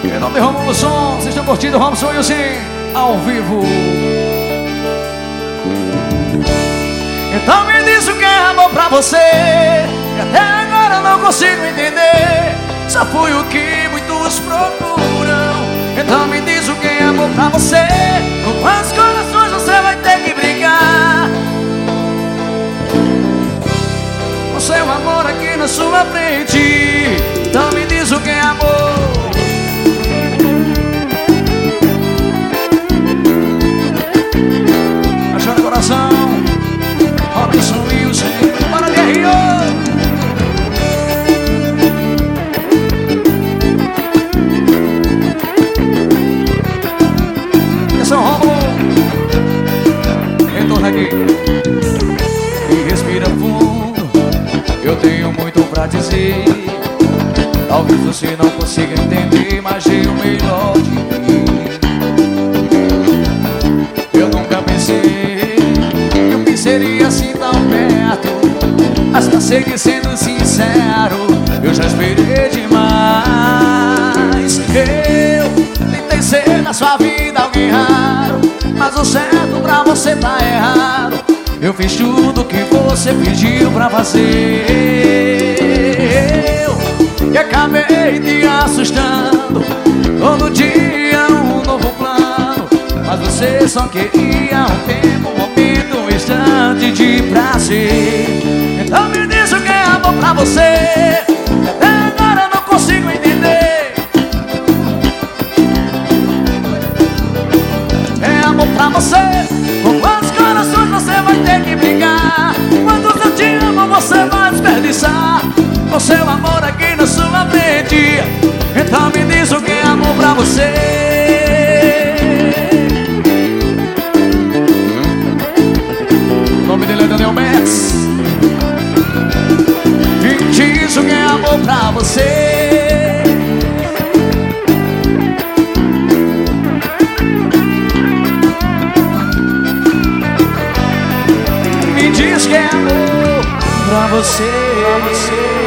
Em nome de Romulo Som, vocês estão curtindo Robson Wilson ao vivo. Então me diz o que é amor pra você, que até agora eu não consigo entender. Só fui o que muitos procuram. Então me diz o que é amor pra você, com quantos corações você vai ter que brigar. Com seu amor aqui na sua frente. Então me diz o que é amor. Achando o coração, Robson Wilson, para de Rio. São Romulo, retorna aqui e respira fundo. Eu tenho muito pra dizer. Talvez você não consiga entender, mas é o melhor de mim. Eu nunca pensei que eu seria assim tão perto, mas só sei que, sendo sincero, eu já esperei demais. Eu tentei ser na sua vida alguém raro, mas o certo pra você tá errado. Eu fiz tudo que você pediu pra fazer. E acabei te assustando, todo dia um novo plano. Mas você só queria um tempo, um momento, um instante de prazer. Então me diz o que é amor pra você, que até agora eu não consigo entender. É amor pra você, com quantos corações você vai ter que brigar. Quantos eu te amo você vai desperdiçar, com seu amor aqui na sua frente. Então me diz o que é amor pra você. O nome dele é Daniel Max. Me diz o que é amor pra você. Me diz que é amor pra você.